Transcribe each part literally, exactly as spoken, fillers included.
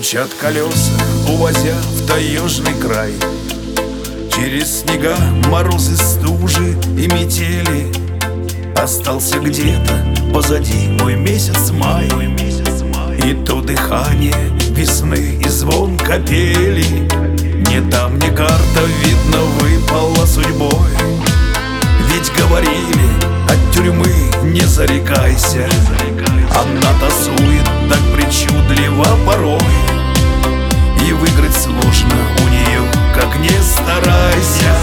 Стучат колеса, увозя в таежный край. Через снега, морозы, стужи и метели. Остался где-то позади мой месяц май. И то дыхание весны и звон капели. Не там, не карта, видно, выпала судьбой. Ведь говорили, от тюрьмы не зарекайся. Она тасует так причудливо порой, и выиграть сложно у нее, как не старайся.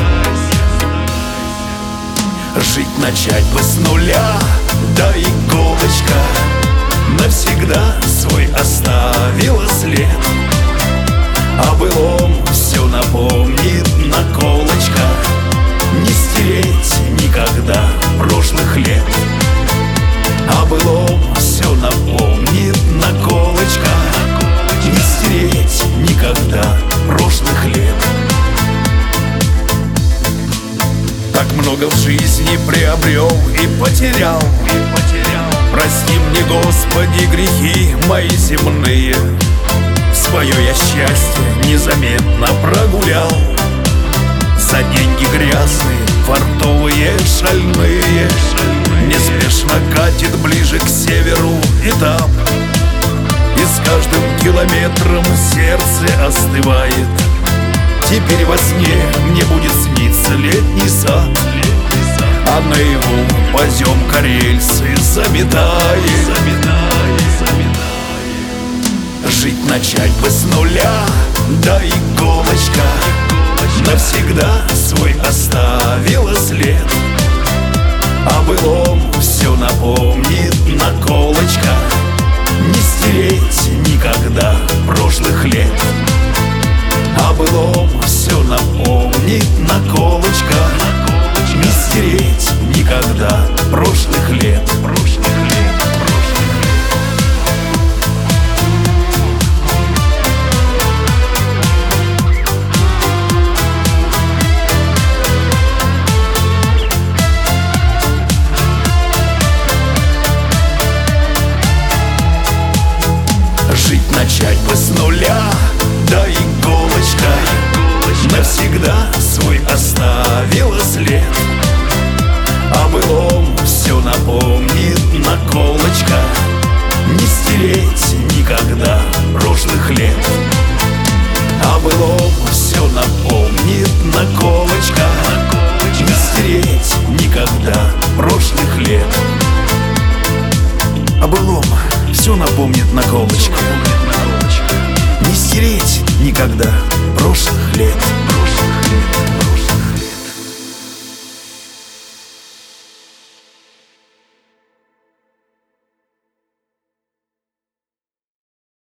Жить начать бы с нуля, да иголочка навсегда свой оставила след. О былом все напомнит наколочка, не стереть никогда прошлых лет. О былом все напомнит наколочка, не стереть никогда прошлых лет. Так много в жизни приобрел и потерял, и потерял. Прости мне, Господи, грехи мои земные. Свое я счастье незаметно прогулял. За деньги грязные, фартовые, шальные. Неспешно катит ближе к северу этап, и с каждым километром сердце остывает. Теперь во сне мне будет сниться летний сад, а наяву поземка рельсы заметает. Жить начать бы с нуля, да иголочка навсегда свой оставила след. О былом все напомнит наколочка, не стереть никогда прошлых лет. О былом все напомнит наколочка, не стереть никогда прошлых лет. Жить начать бы с нуля, да иголочка навсегда свой оставила след. О былом все напомнит наколочка, не стереть никогда прошлых лет. О былом все напомнит наколочка, не стереть никогда прошлых лет. О былом все напомнит наколочка, не стереть никогда прошлых лет.